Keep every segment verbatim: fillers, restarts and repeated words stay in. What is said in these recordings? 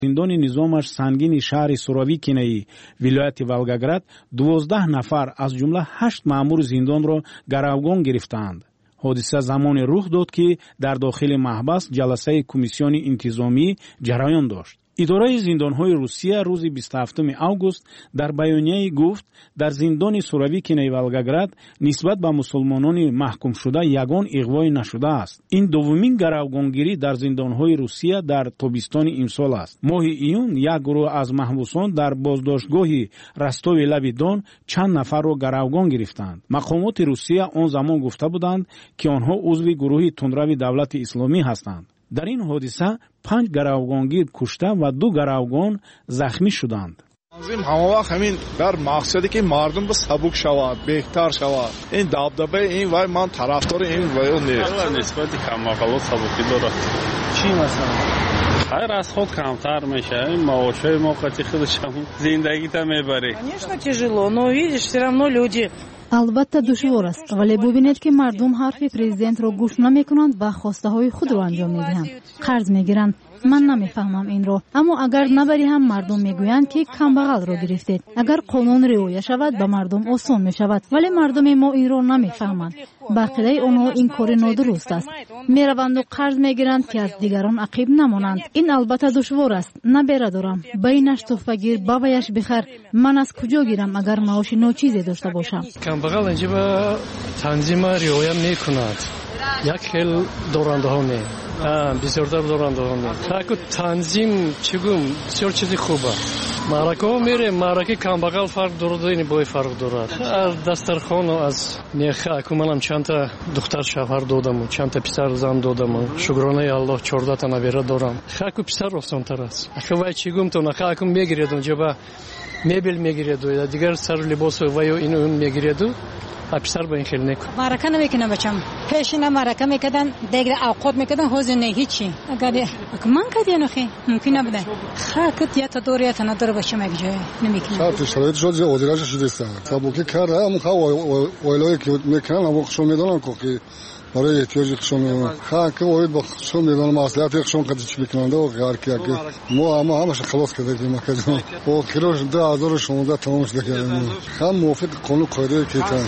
زندان نظامش سنگین شهر سوراوی کنایی ولایت ولگاگراد دوازده نفر از جمله هشت مأمور زندان را گروگان گرفتند. حادثه زمان رخ داد که در داخل محبس جلسه کمیسیون انتظامی جریان داشت. اداره زندان‌های روسیه روز بیست و هفتم آگوست در بیانیه گفت در زندان سوراوی کنایی ولگاگراد نسبت به مسلمانان محکوم شده یگان اغوا نشده است. این دومین گروگانگیری در زندان‌های روسیه در تابستان امسال است. ماه ایون یک گروه از محبوسان در بازداشتگاه رستاو لب دون چند نفر را گروگان گرفتند. مقامات روسیه آن زمان گفته بودند که آنها عضو گروه تندرو دولت اسلامی هستند. در این حادثه پنج گروگانگیر کشته و دو گروگان زخمی شدند. تنظیم همه وقت همین در مقصدی که مردم به سبک شود، بهتر شود. این دبدبه این وای من طرفدار این وای نیست. نسبت کماقل و سبکی داره. چی مثلا؟ خیر از خود کمتر میشه. این معاشای موقتی خودش هم زندگی تا میبره. Конечно тяжело, но видишь, все равно люди. البته دشوار است، ولی ببینید که مردم حرف پرزیدنت را گوش نمیکنند و خواسته های خود را انجام میدهند. قرض میگیرند. من نمیفهمم این رو، اما اگر نبری هم مردم میگویند که کمبغل رو گرفتید. اگر قانون رعایت شود به مردم آسان میشود، ولی مردم ما این رو نمیفهمند. به عقیده آنها این کار نادرست است. میروند و قرض میگیرند که از دیگران عقب نمانند. این البته دشوار است. نبردارم. بینش تحفه‌گیر بابایش بخر. من از کجا گیرم اگر معاش ناچیزی داشته باشم؟ کمبغل اینجا به تنظیم رعایت میکند. یک خیل دورنده ها می بسیارتر دورنده ها می تاکو تنظیم چگم بسیار چیزی خوبه. معرکه ها میره، معرکه کمبغل فرق دارد و این بای فرق دارد. از دسترخوان و از میخه اکو منم چند تا دختر شوهر دادم و چند تا پسر زن دادم. شکرانه الله چهارده تا نویره دارم. خاکو پسر آسان تر است. اخه وای چگم تو نخه اکو میگیرید اونجا با میبل میگیرید و دیگر سر لباس و وای اینو میگیرید. افسر با این خیلی نکن. معرکه نمیکنه بچم. پیشینا معرکه میکردن، دیگر اوقات میکردن، حوزه نه هیچی. اگر من کدی نخی ممکن نبوده. خاکت یا تا دور یا تا ندور باشه مگه نمیکنه. شرط شرایط شد ادارهش شده است. سبوکی کاره اما خو ویلایی که میکنن اما خشم میدونن که برای احتیاج خشم خاک وید با خشم میدونن مصلحت خشم قد چی میکنند و غیر که ما اما همش خلاص کردیم مکجم. و خیروش ده هزار شونزده تمام شده کردیم. هم موافق قانون قاعده که تن.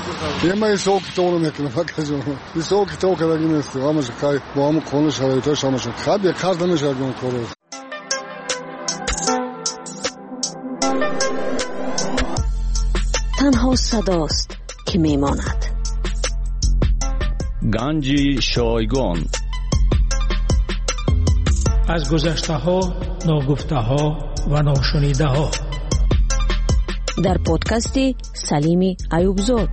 یه من سوق تو نمیکنم مکجم. این سوق تو کردی نیست. همش کای با هم قانون شرایطش همش خب یک کار نمیشه اون کارو. تنها صداست که میماند. گنج شایگان. از گذشته ها، ناگفته ها و ناشنیده ها در پادکست سلیم ایوبزاد.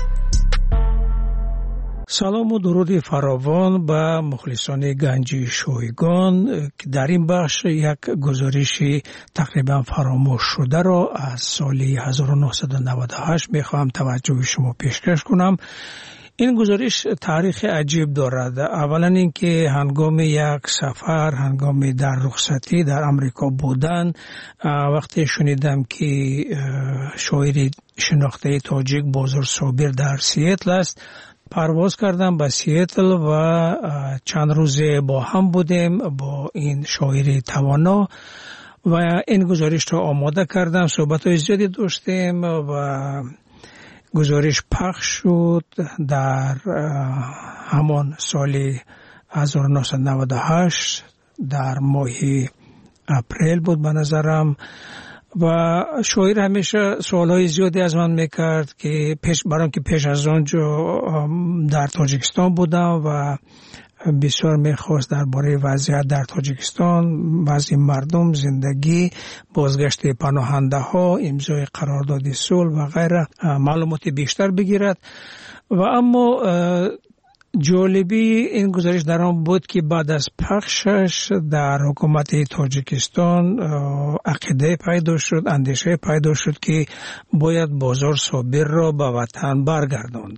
سلام و درود فراوان به مخلصان گنج شایگان که در این بخش یک گزارش تقریبا فراموش شده را از سال هزار و نهصد و نود و هشت میخواهم توجه شما پیشکش کنم. این گزارش تاریخ عجیب دارد. اولا اینکه هنگام یک سفر، هنگام در رخصتی در امریکا بودن، وقتی شنیدم که شاعر شناخته تاجیک بازار صابر در سیاتل است، پرواز کردم به سیاتل و چند روزه با هم بودیم با این شاعر توانا و این گزارش را آماده کردم. صحبت‌های زیادی داشتیم و گزارش پخش شد در همان سال هزار و نهصد و نود و هشت در ماه اپریل بود به نظرم و شاعر همیشه سوالهای زیادی از من میکرد که پیش برام که پیش از آنجا در تاجیکستان بودم و بسیار میخواست درباره وضعیت در تاجیکستان، وضع مردم، زندگی، بازگشت پناهنده ها، امضای قرارداد صلح و غیره معلومات بیشتر بگیرد. و اما جالبی این گزارش در آن بود که بعد از پخشش در حکومت تاجیکستان عقیده پیدا شد، اندیشه پیدا شد که باید بازار صابر را به وطن برگرداند.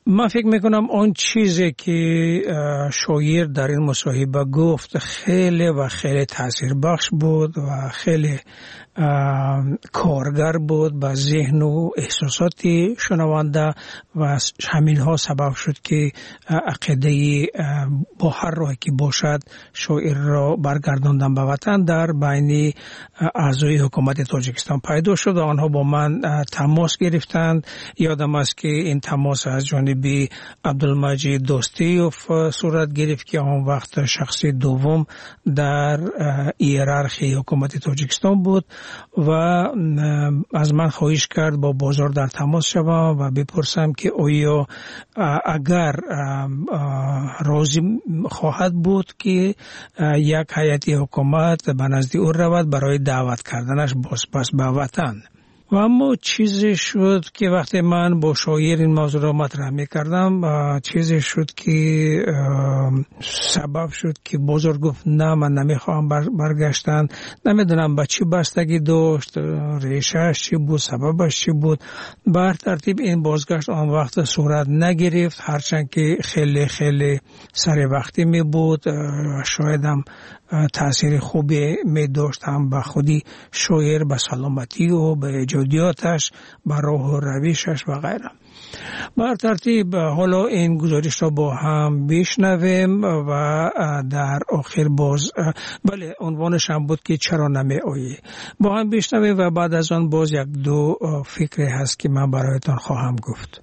من فکر میکنم اون چیزی که شاعر در این مصاحبه گفت خیلی و خیلی تاثیر بخش بود و خیلی کارگر بود به ذهن و احساسات شنونده و همین ها سبب شد که عقیده با هر راهی که باشد شاعر را برگرداندن به وطن در بین اعضای حکومت تاجیکستان پیدا شد و آنها با من تماس گرفتند. یادم است که این تماس از جانب عبدالمجید دوستیوف صورت گرفت که آن وقت شخص دوم در هیرارخی حکومت تاجیکستان بود و از من خواهش کرد با بازار در تماس شوم و بپرسم که آیا اگر راضی خواهد بود که یک هیئت حکومت به نزد او رود برای دعوت کردنش باز پس به وطن. و اما چیزی شد که وقتی من با شاعر این موضوع را مطرح می‌کردم چیزی شد که سبب شد که بزرگ گفت نه من نمیخوام برگشتن. نمیدونم به چی بستگی داشت، ریشهش چی بود، سببش چی بود. بر ترتیب این بازگشت آن وقت صورت نگرفت، هرچند که خیلی خیلی سر وقتی می بود. شاید هم تأثیر خوبی می داشت هم به خودی شاعر، به سلامتی و به ایجادیاتش، به راه و رویشش و غیره. بر ترتیب حالا این گزارش را با هم بشنویم و در آخر باز بله عنوانش هم بود که چرا نمی آیی. با هم بشنویم و بعد از آن باز یک دو فکری هست که من برایتان خواهم گفت.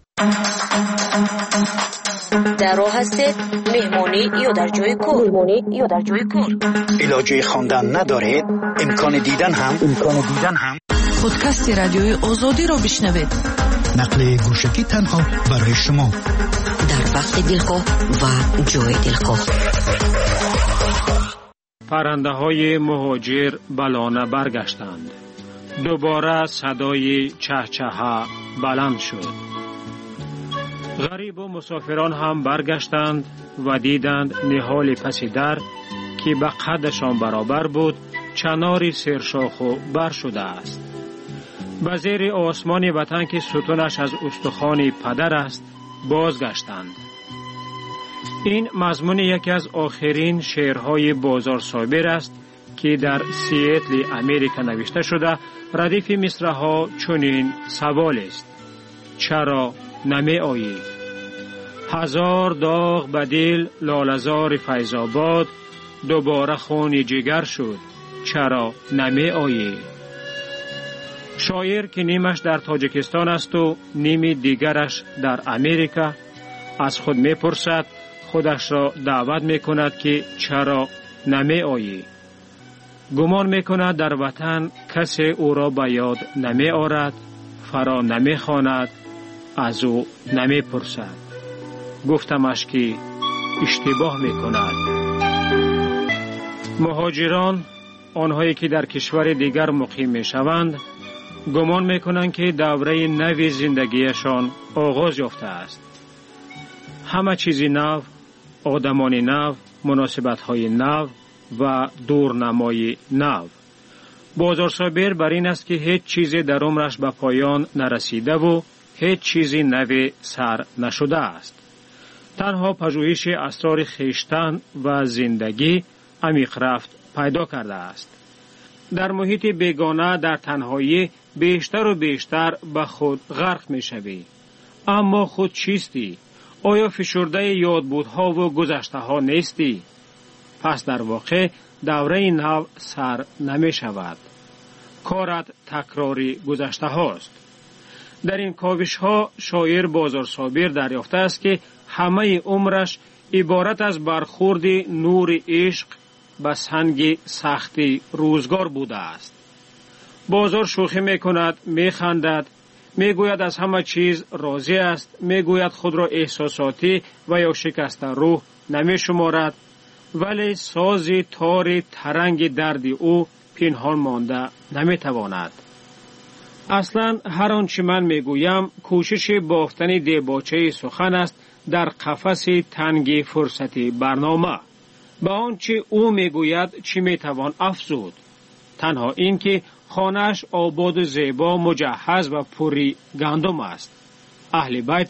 در راه هستید مهمانی یا در جای کار مهمانی یا در جای کار علاجه خواندن ندارید، امکان دیدن هم امکان دیدن هم پادکست رادیوی آزادی را بشنوید. نقل گوشکی تنها برای شما در وقت دلخواه و جای دلخواه. پرنده های مهاجر بلانه برگشتند. دوباره صدای چهچه بلند شد. غریب و مسافران هم برگشتند و دیدند نهال پس در که به قدشان برابر بود چناری سرشاخ و بر شده است. به زیر آسمان وطن که ستونش از استخوان پدر است بازگشتند. این مضمون یکی از آخرین شعرهای بازار صابر است که در سیاتل امریکا نوشته شده. ردیف مصرعها چنین سوال است: چرا نمی آیی؟ هزار داغ به دل لاله‌زار فیض‌آباد، دوباره خون جگر شد چرا نمی آیی؟ شاعر که نیمش در تاجیکستان است و نیمی دیگرش در امریکا از خود می پرسد، خودش را دعوت می کند که چرا نمی آیی؟ گمان می کند در وطن کسی او را به یاد نمی آرد، فرا نمی خواند، از او نمی پرسد. گفتمش که اشتباه می کند. مهاجران، آنهایی که در کشور دیگر مقیم می شوند، گمان می کنند که دوره نوی زندگیشان آغاز یافته است. همه چیزی نو، آدمان نو، مناسبت های نو و دورنمای نو. بازار صابر بر این است که هیچ چیزی در عمرش به پایان نرسیده و هیچ چیزی نوی سر نشده است. تنها پژوهش اسرار خویشتن و زندگی عمیق رفت پیدا کرده است. در محیط بیگانه در تنهایی بیشتر و بیشتر به خود غرق می شوی. اما خود چیستی؟ آیا فشرده یادبودها و گذشته ها نیستی؟ پس در واقع دوره نو سر نمی شود. کارت تکراری گذشته هاست. در این کاوش ها شاعر بازار صابر دریافته است که همه عمرش عبارت از برخورد نور عشق به سنگ سختی روزگار بوده است. بازار شوخی می کند، می خندد، می گوید از همه چیز راضی است، می گوید خود را احساساتی و یا شکسته روح نمی شمارد، ولی ساز تار ترنگ درد او پنهان مانده نمی تواند. اصلا هر آنچه من می گویم کوشش بافتن دیباچه سخن است در قفس تنگ فرصتی برنامه. به آنچه او می گوید چی می توان افزود؟ تنها این که خانه‌اش آباد و زیبا، مجهز و پری گندم است. اهل بیتش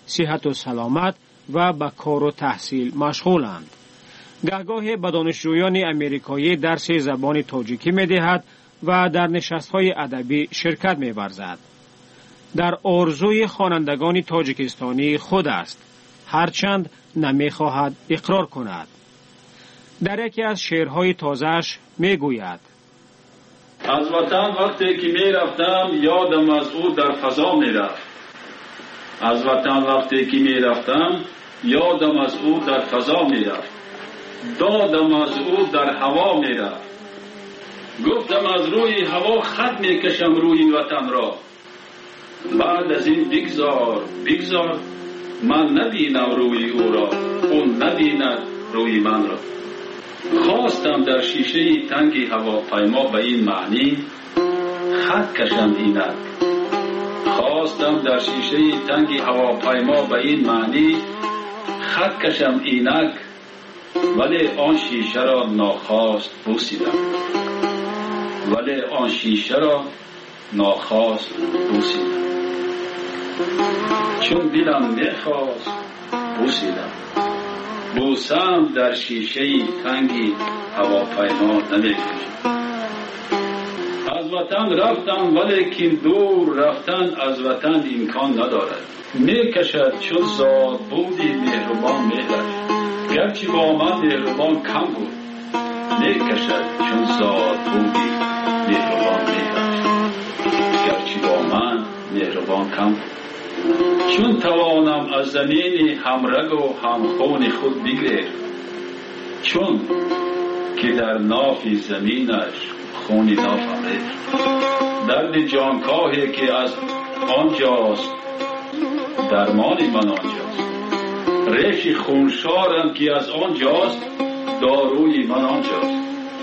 صحت و سلامت و به کار و تحصیل مشغولند. گهگاهی به دانشجویان امریکایی درس زبان تاجیکی می‌دهد و در نشست‌های ادبی شرکت می‌ورزد. در آرزوی خوانندگان تاجیکستانی خود است، هرچند نمی‌خواهد اقرار کند. در یکی از شعرهای تازه‌اش می‌گوید: از وطن وقتی که می‌رفتم یادم از او در فضا می‌رفت. از وطن وقتی که می‌رفتم یادم از او در فضا می‌رفت. دادم از او در هوا می‌رفت. گفتم از روی هوا خط می‌کشم روی وطن را. بعد از این بگذار بگذار من نبینم روی او را، اون نبیند روی من را. خواستم در شیشه تنگی هواپیما به این معنی خط کشم اینک. خواستم در شیشه تنگی هواپیما به این معنی خط کشم اینک، ولی آن شیشه را ناخواست بوسیدم. ولی آن شیشه را ناخواست بوسیدم. چون دلم میخواست بوسیدم. بوسم در شیشه تنگی هواپیما نمیکشم. از وطن رفتم ولیکن دور رفتن از وطن امکان ندارد. میکشد چون زاد بودی مهربان مهرش، گرچه با من مهربان کم بود. میکشد چون زاد بودی مهربان مهرش، گرچه با من مهربان کم بود. چون توانم از زمین همرگ و همخون خود بگریر، چون که در ناف زمینش خونی نافم ریخت. درد جانکاهی که از آنجاست درمان من آنجاست. ریش خونشارم که از آنجاست داروی من آنجاست.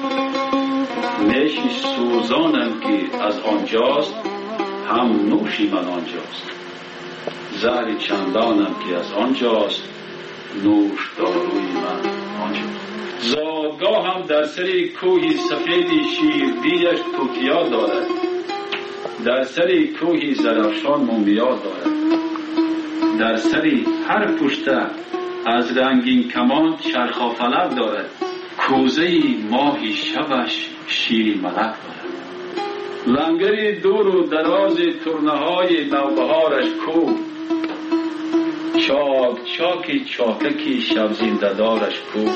نیش سوزانم که از آنجاست هم نوشی من آنجاست. زهر چندانم که از آنجاست نوش داروی من آنجاست. زادگاه هم در سر کوه سفیدی شیربیش توتیا دارد. در سر کوه زرافشان مومیا دارد. در سر هر پشته از رنگین کمان چرخافلک دارد. کوزه ماهی شبش شیر ملک دارد. لنگری دور و دراز ترنه‌های نوبهارش کو، چاک چاکی چاککی شب زنده دارش کو.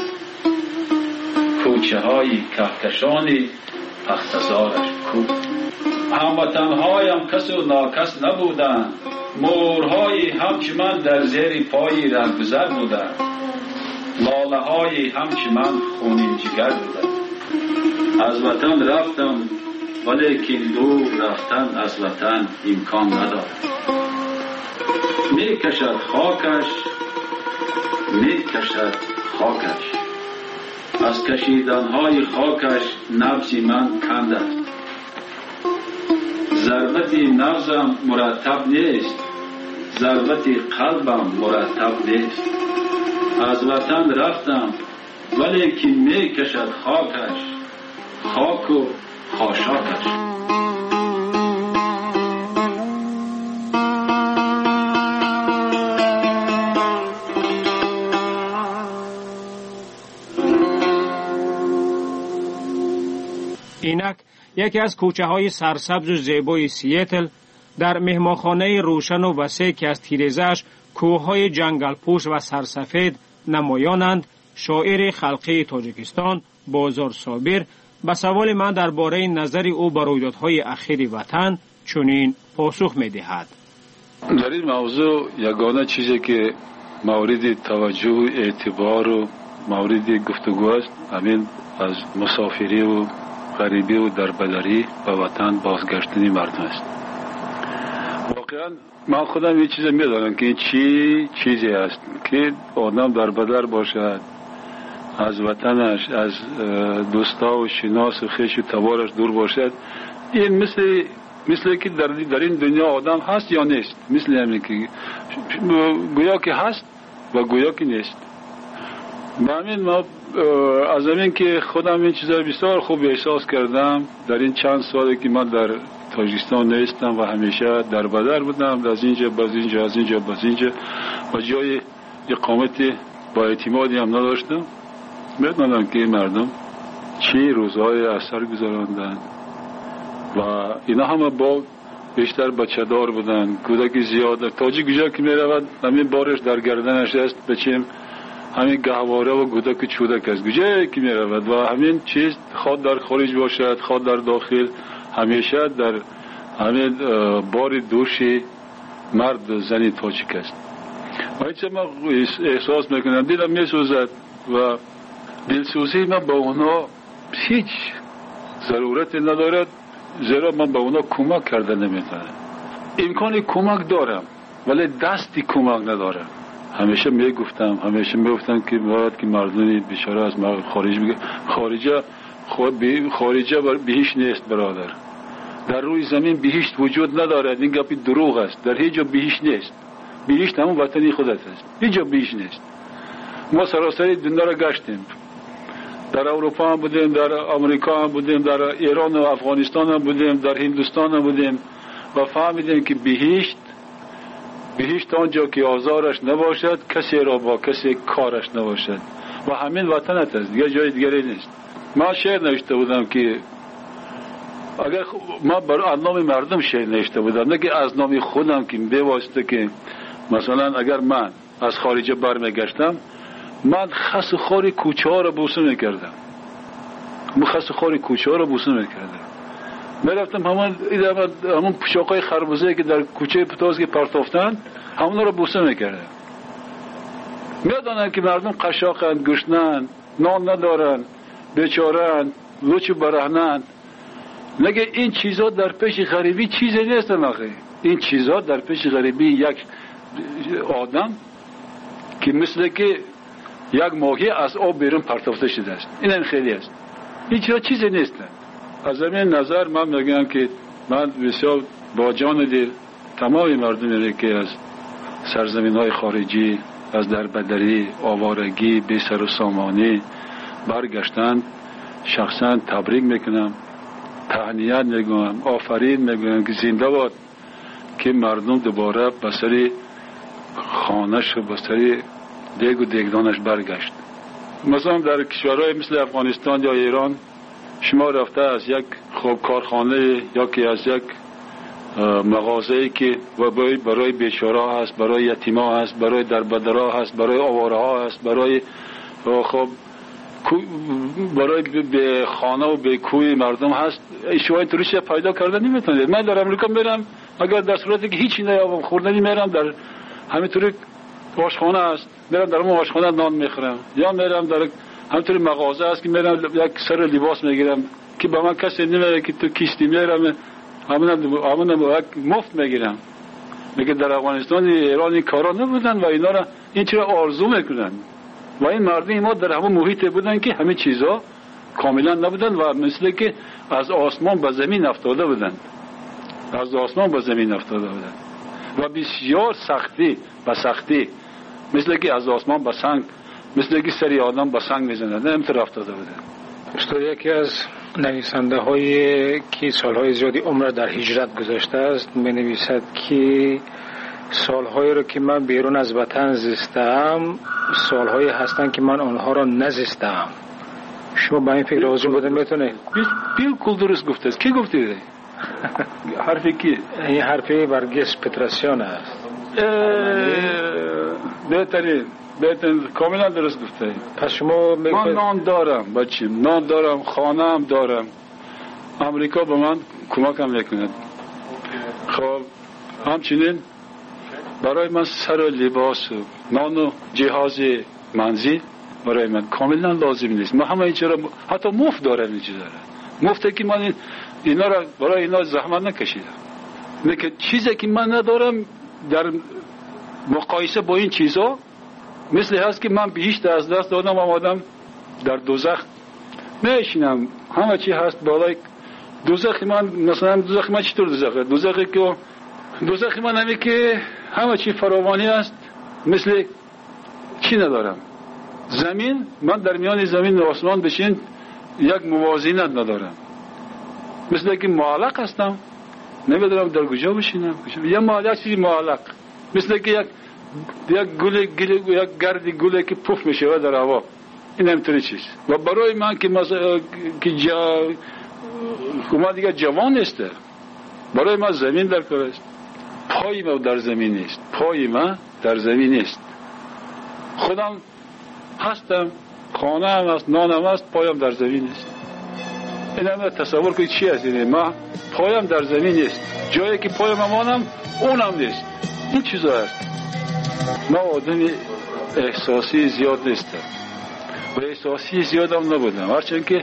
کوچه های کهکشانی اختزارش کو. هموطنهایم کس و ناکس نبودند، مورهای همچه من در زیر پای رهگذر بودند. لاله های همچه من خونین جگر بودند. از وطن رفتم ولیکن دور رفتن از وطن امکان ندارد. می کشد خاکش می کشد خاکش، از کشیدنهای خاکش نبض من کند است. ضربت نبضم مرتب نیست، ضربت قلبم مرتب نیست. از وطن رفتم ولیکن می کشد خاکش، خاک و خاشاکش. اینک یکی از کوچه های سرسبز و زیبای سیاتل در مهمانخانه روشن و وسیع که از تیره‌اش کوههای جنگل پوش و سرسفید نمایانند، شاعر خلقی تاجیکستان بازار صابر به سوال من درباره نظر او بر رویدادهای اخیر وطن چنین پاسخ می‌دهد: در این موضوع یگانه چیزی که مورد توجه اعتبار و مورد گفتگو است همین از مسافری و غریبی و دربدری به وطن بازگشتن مردم است. واقعا من خودم یه چیز میدانم که این چی چیزی است که آدم دربدر باشد، از وطنش، از دوستا و شناس و خویش و تبارش دور باشد. این مثل مثل که در, در این دنیا آدم هست یا نیست، مثل همین که گویا که هست و گویا که نیست. به همین ما از این که خودم این چیزا بسیار خوب احساس کردم در این چند سالی که من در تاجیکستان نیستم و همیشه در بدر بودم، از اینجا باز اینجا از اینجا باز اینجا و جای اقامت با اعتمادی هم نداشتم. میدونم که مردم چی روزهای اثر گذراندن و اینا همه با بیشتر بچه دار بودن، کودکی زیاد. تاجیک گوشه که میرود همین بارش در گردنش است، بچیم همین گهواره و کودک چودک است گوشه که میرود و همین چیز خود در خارج باشد خود در داخل همیشه در همین بار دوشی مرد زنی تاجیک است. و اینچه من احساس میکنم دیدم میسوزد و دلسوزی من با اونا هیچ ضرورت ندارد، زیرا من با اونا کمک کرده نمیتونم. امکان کمک دارم ولی دستی کمک ندارم. همیشه میگفتم همیشه میگفتم که باید که مردمی بیچاره از خارج میگه خارجه خارجه بهشت نیست برادر، در روی زمین بهشت وجود ندارد. این گپی دروغ است. در هیچ جا بهشت نیست. بهشت همون وطنی خودت است. هیچ جا بهشت نیست. ما سراسر دنیا را گشتیم، در اروپا هم بودیم، در امریکا هم بودیم، در ایران و افغانستان هم بودیم، در هندوستان هم بودیم و فهمیدیم که بهشت بهشت آنجا که آزارش نباشد، کسی را با کسی کارش نباشد و همین وطنت است، دیگه جای دیگری نیست. من شعر نوشته بودم که اگر ما برای از نام مردم شعر نوشته بودم، نه که از نام خودم که به واسطه که مثلا اگر من از خارج برمیگشتم من خس خاری کوچه ها را بوسه میکردم، من خس خاری کوچه ها را بوسه میکردم. میرفتم همون همون پوشاقای خربوزه که در کوچه پتاز که پرتافتن همون را بوسه میکردم. میدونن که مردم قشاقند، گشنن، نان ندارن، بیچارن، لوچ برهنن. نگه این چیزا در پیش غریبی چیزی نیست. نخه این چیزا در پیش غریبی یک آدم که مثل که یک ماهی از آب بیرون پرتافته شده است، این هم خیلی است. این چیزا چیزی نیست. از این نظر من میگم که من بسیار با جان دل تمام مردمی که از سرزمین های خارجی، از دربدری، آوارگی، بی سر و سامانی برگشتند شخصا تبریک میکنم، تهنیت میگم، آفرین میگم که زنده باد که مردم دوباره به سر خانه‌اش و به سر دیگ و دیگدانش برگشت. مثلا در کشورهای مثل افغانستان یا ایران شما رفته از یک خوب کارخانه یا که از یک مغازه‌ای که برای بیچاره هست، برای یتیما هست، برای دربدرها هست، برای آواره ها هست، برای خب برای به خانه و به کوی مردم هست، شما این طوریش پیدا کردن نمیتونید. من در امریکا میرم اگر در صورتی که هیچی نیابم خوردنی میرم در همینطوری آشخانه هست، میرم در اون آشخانه نان میخورم، یا میرم در همینطوری مغازه هست که میرم یک سر لباس میگیرم که با من کسی نمیره که تو کیستی میرم همون همون مفت میگیرم. میگه در افغانستان ایران این کارا نبودن و اینا را این چرا آرزو میکنن و این مردم ما در همون محیط بودن که همه چیزا کاملا نبودن و مثل که از آسمان به زمین افتاده بودن، از آسمان به زمین افتاده بودن و بسیار سختی به سختی مثل که از آسمان به سنگ، مثل که سری آدم به سنگ میزنند همینطور افتاده بودن. استاد یکی از نویسنده هایی که سالهای زیادی عمر در هجرت گذاشته است می نویسد که سالهایی رو که من بیرون از وطن زیستم سالهایی هستند که من آنها را نزیستم. شما با این فکر راضی بودن میتونه؟ بالکل درست گفته است. کی گفته؟ حرفی کی؟ این حرفی برگس پتراسیان است. بهترین بهترین کاملا درست گفته. پس شما من نان دارم بچیم، نان دارم، خانه هم دارم. امریکا به من کمک هم میکند. خب همچنین برای من سر و لباس و نان و جهاز منزل برای من کاملا لازم نیست. من همه این چرا حتی مفت دارم این چیزا را. مفته که من اینا را برای اینا زحمت نکشیدم. لیکن چیزی که من ندارم در مقایسه با این چیزا مثل هست که من بهشت از دست دادم، آمدم در دوزخ میشینم، همه چی هست بالای دوزخ من. مثلا دوزخ من چطور دوزخه؟ دوزخی که دوزخ من همی که همه چی فراوانی است، مثل چی ندارم. زمین، من در میان زمین و آسمان بشین یک موازینت ندارم، مثل که معلق هستم، نمیدونم در کجا بشینم. یه معلق چیزی معلق، مثل که یک یک گل گل یک گردی گلی که پف میشه در هوا، این همینطوری چیز. و برای من که مثلا که جا ما دیگه جوان نیست، برای من زمین در کار است، پای ما در زمین نیست، پای ما در زمین نیست. خودم هستم، خانه هم است، نانم است، پایم در زمین نیست. این هم تصور کنید چی است؟ ما پایم در زمین نیست، جایی که پایم مانم اونم نیست. این چیزا است. ما آدم احساسی زیاد نیستم و احساسی زیادم نبودم، هرچند که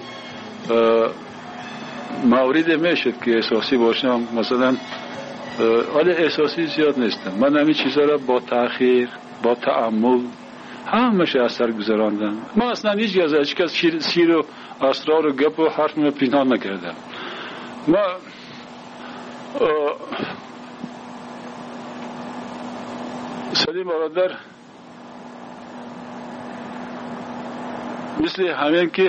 موارد میشد که احساسی باشم، مثلا ولی احساسی زیاد نیستم. من همین چیزا را با تأخیر، با تأمل همشه اثر گذراندم. من اصلا هیچ از هیچ کس سیر و اسرار و گپ و حرف من پنهان نکردم. ما سلیم برادر مثل همین که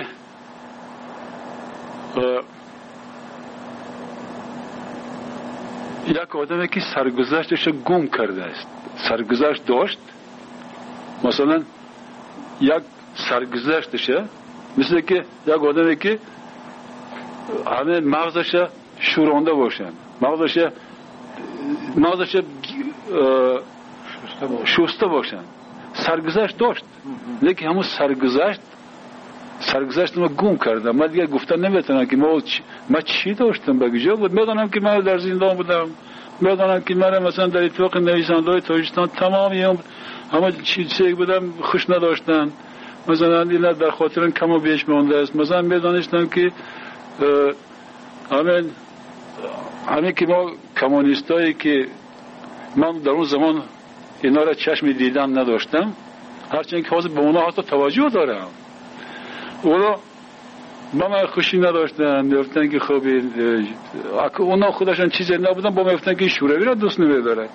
یک آدمی که سرگذشتش گم کرده است، سرگذشت داشت، مثلا یک سرگذشتشه، مثل که یک آدمی که همه مغزش شورانده باشن، مغزش مغزش شسته باشن، سرگذشت داشت، لیکن همون سرگذشت سرگذشت ما گم کردم. من دیگه گفتن نمیتونم که ما چ... ما چی داشتم بگیجا بود. میدونم که من در زندان بودم، میدونم که من مثلا در اتفاق نویسنده‌های تاجیکستان تمامی هم همه چیزی بودم خوش نداشتن، مثلا اینا در خاطر کم و بیش مونده است. مثلا میدونستم که همین همین که ما کمونیستایی که من در اون زمان اینا را چشم دیدن نداشتم، هرچند که حاضر به اونا حتی توجه دارم، اونا با من خوشی نداشتن، میفتن که خب اونا خودشان چیزی نبودن، با میفتن که شوروی را دوست نمیدارن.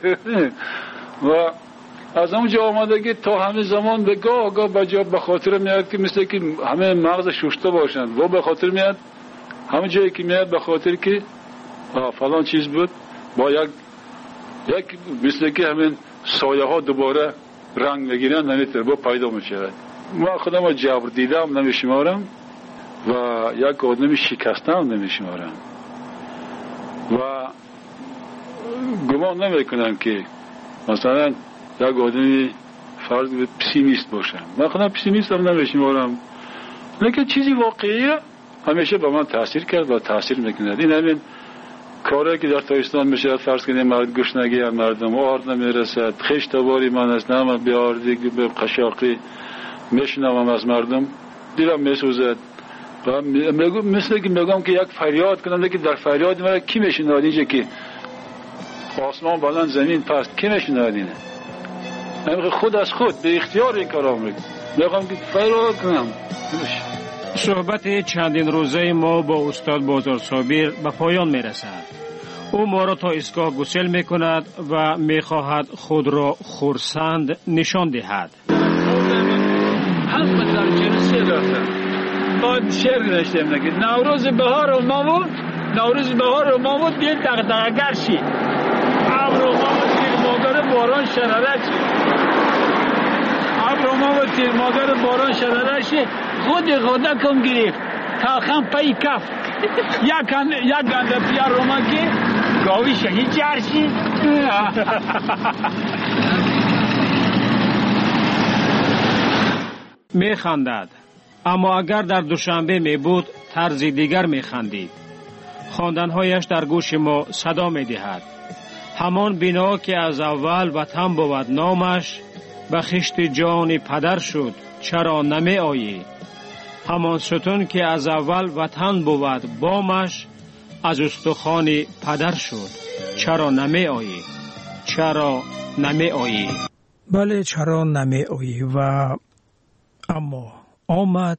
و از اونجا آمده که تا همه زمان به گاه گاه بجا به خاطر میاد که مثل که همه مغز ششته باشن و به خاطر میاد همه جایی که میاد به خاطر که فلان چیز بود، با یک یک مثل که همین سایه ها دوباره رنگ میگیرن، نمیتونه با پیدا میشه. ما خودم جبر دیدم نمیشمارم و یک آدم شکسته هم نمیشمارم و گمان نمیکنم که مثلا یک آدمی فرض به پسیمیست باشم. من خودم پسیمیست هم نمیشمارم، لیکن چیزی واقعیه همیشه با من تاثیر کرد و تاثیر میکنه. این همین کاری که در تاجیکستان میشه، فرض کنید مرد گشنگی از مردم آرد نمیرسد، خشت باری من است، نام بیاردی به قشاقی میشنوم از مردم، دیرم میسوزد و مثل که میگم که یک فریاد کنم که در فریاد مرا کی میشنواد؟ اینجا که آسمان بلند زمین پست، کی میشنواد؟ اینه نمیگه خود از خود به اختیار این کارا میگم، میگم که فریاد کنم. صحبت چندین روزه ما با استاد بازار صابر به پایان میرسد. او ما را تا ایستگاه گسل میکند و میخواهد خود را خرسند نشان دهد. همه در جلسه داشتم باید شعر نشتیم نگید نوروز بهار و مامود، نوروز بهار و مامود دید دغدغه‌گر شی، ابر و مامود تیر مادر باران شراره شی، ابر و مامود تیر مادر باران شراره شی، خود خدا کن گرفت تلخم پای کف یک گنده پیار روما که گاوی شهید جرشی. می خندد، اما اگر در دوشنبه می بود طرز دیگر می خندید. خواندنهایش در گوش ما صدا می دهد. همان بنا که از اول وطن بود نامش، به خشت جان پدر شد چرا نمی آیی؟ همان ستون که از اول وطن بود بامش، از استخوان پدر شد چرا نمی آیی؟ چرا نمی آیی؟ بله چرا نمی آیی؟ و اما آمد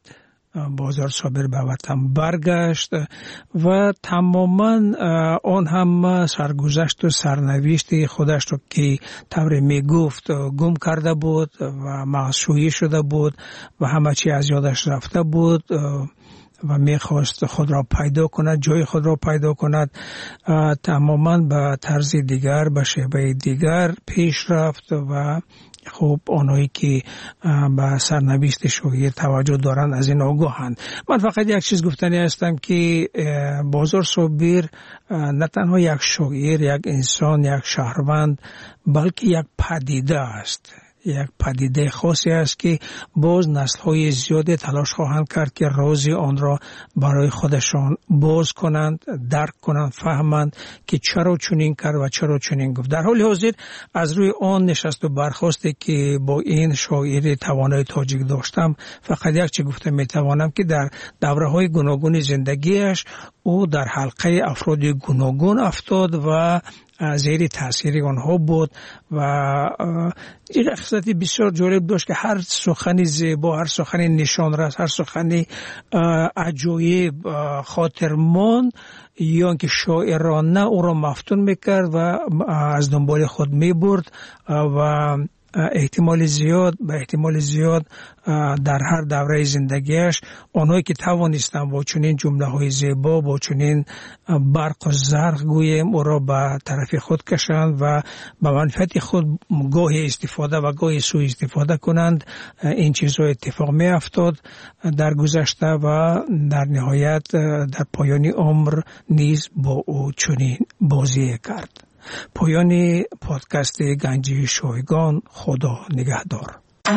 بازار صابر به وطن برگشت و تماما آن هم سرگذشت و سرنوشت خودش رو که طور می گفت گم کرده بود و معصویی شده بود و همه چی از یادش رفته بود و میخواست خود را پیدا کند، جای خود را پیدا کند. تماما به طرز دیگر، به شیوه دیگر پیش رفت و خب آنهایی که به سرنوشت شاعر توجه دارند از این آگاهند. من فقط یک چیز گفتنی هستم که بازار صابر نه تنها یک شاعر، یک انسان، یک شهروند، بلکه یک پدیده است، یک پدیده خاصی است که باز نسل‌های زیادی تلاش خواهند کرد که راز آن را برای خودشان باز کنند، درک کنند، فهمند که چرا چنین کرد و چرا چنین گفت. در حال حاضر از روی آن نشست و برخاستی که با این شاعر توانای تاجیک داشتم، فقط یک چیز گفته میتوانم که در دوره‌های گوناگون زندگیش او در حلقه افراد گوناگون افتاد و زیر تاثیر آنها بود و این خصلت بسیار جالب داشت که هر سخنی زیبا، هر سخنی نشان‌رس، هر سخنی عجایب خاطرمان یا که شاعرانه او را مفتون میکرد و از دنبال خود میبرد و احتمال زیاد به احتمال زیاد در هر دوره زندگیش آنهایی که توانستند با چنین جمله های زیبا، با چنین برق و زرق گویم او را به طرف خود کشند و به منفعت خود گاهی استفاده و گاهی سوء استفاده کنند. این چیزها اتفاق می افتاد در گذشته و در نهایت در پایان عمر نیز با او چنین بازی کرد. پایان پادکست گنجی شایگان. خدا نگهدار.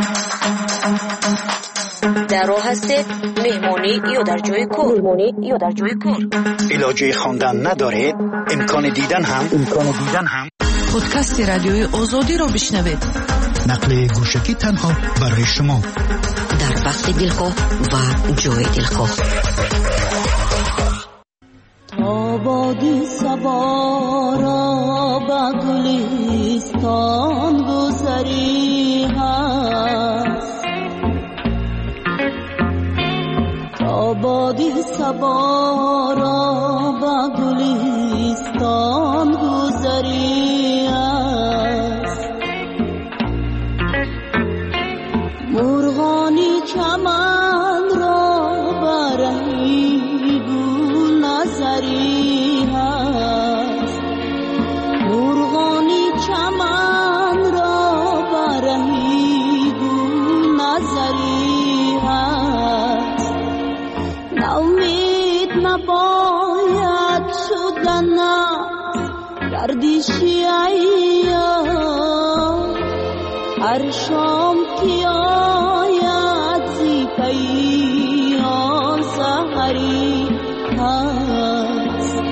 در راه هستید، مهمانی یا در جای کار، مهمانی یا در جای کار. علاجه خواندن ندارید، امکان دیدن هم امکان دیدن هم پادکست رادیوی آزادی رو بشنوید. نقل گوشکی تنها برای شما در وقت دلخواه و جای دلخواه. آبادی سوارا با گلستان گذری هست، آبادی سوارا با گلستان گذری هست، مرغانی چمن را برهی گل نظری هست، مرغانی چمن را برهی گل نظری هست، ناامید نباید شدن گردشی ایام، هر شام که آید زی پیام سحری هست.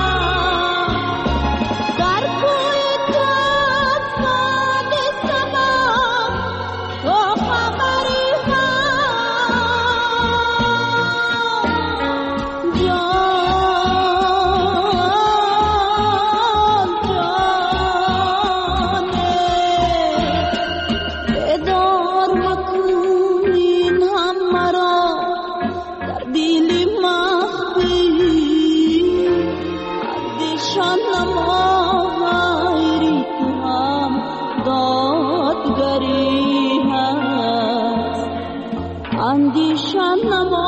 Bye. شب نما